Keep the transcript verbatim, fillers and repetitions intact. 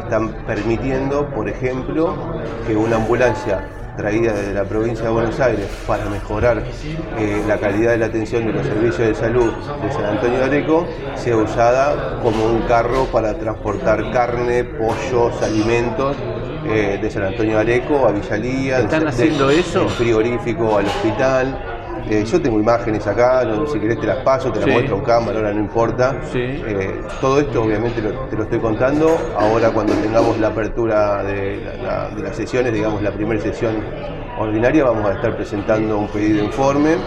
están permitiendo, por ejemplo, que una ambulancia traída desde la provincia de Buenos Aires para mejorar eh, la calidad de la atención de los servicios de salud de San Antonio de Areco sea usada como un carro para transportar carne, pollos, alimentos eh, de San Antonio de Areco a Villalía. ¿Están de, haciendo de, eso? Del frigorífico al hospital. Eh, yo tengo imágenes acá, no, si querés te las paso, te las sí. muestro en cámara, ahora no importa. Sí. Eh, todo esto obviamente lo, te lo estoy contando. Ahora cuando tengamos la apertura de, la, la, de las sesiones, digamos la primera sesión ordinaria, vamos a estar presentando un pedido de informe.